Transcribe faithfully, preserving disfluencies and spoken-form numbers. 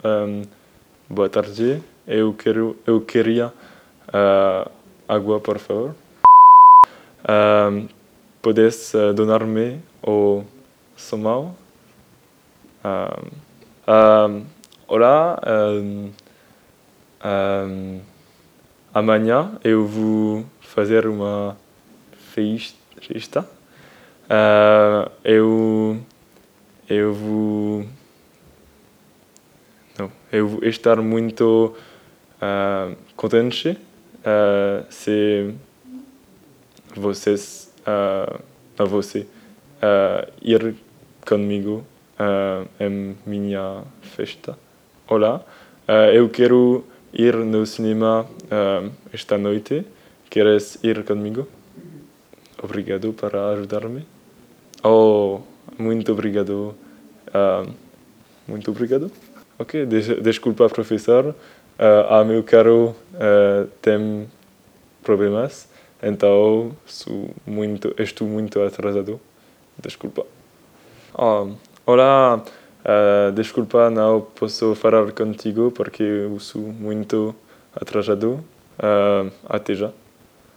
Um, boa tarde. Eu quero, eu queria uh, água, por favor. Um, podes uh, donar-me o somão? Um, um, olá. Um, um, amanhã eu vou fazer uma festa. Uh, eu eu vou não, eu vou estar muito uh, contente uh, se vocês uh, a você uh, ir comigo uh, em minha festa. Olá, uh, eu quero ir no cinema uh, esta noite. Queres ir comigo? Obrigado por ajudar-me. Oh, muito obrigado. Uh, muito obrigado. Ok, des desculpa, professor. Uh, a meu caro uh, tem problemas, então sou muito, estou muito atrasado. Desculpa. Oh, olá, uh, desculpa, não posso falar contigo porque eu sou muito atrasado. Uh, até já.